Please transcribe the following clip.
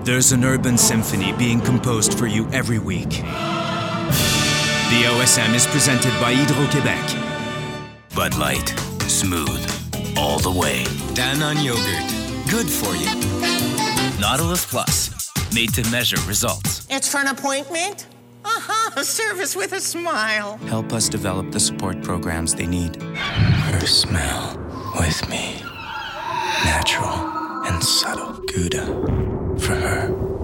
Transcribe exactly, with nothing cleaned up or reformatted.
There's an urban symphony being composed for you every week. The O S M is presented by Hydro-Québec. Bud Light. Smooth. All the way. Danone yogurt. Good for you. Nautilus Plus. Made to measure results. It's for an appointment? Uh-huh, service with a smile. Help us develop the support programs they need. Her smell with me. Natural and subtle. Gouda. For her.